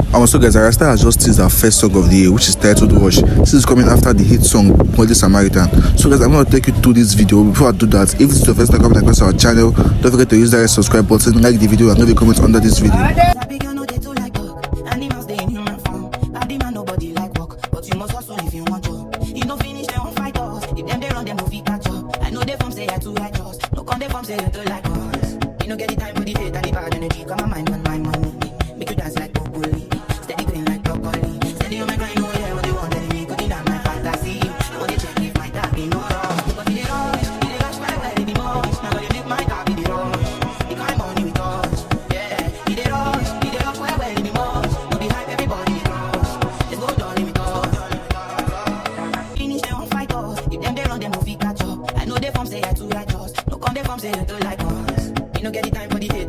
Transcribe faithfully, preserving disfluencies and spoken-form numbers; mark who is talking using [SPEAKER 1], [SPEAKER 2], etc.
[SPEAKER 1] Um, so guys, Arasta has just teased our first song of the year, which is titled Rush. This is coming after the hit song Holy Samaritan. So guys, I'm going to take you through this video. Before I do that, if this is your first time coming across our channel, don't forget to use that subscribe button, like the video, and leave a comment under this video.
[SPEAKER 2] Say I too righteous. No come they from say you don't like us. You know get the time for the hate.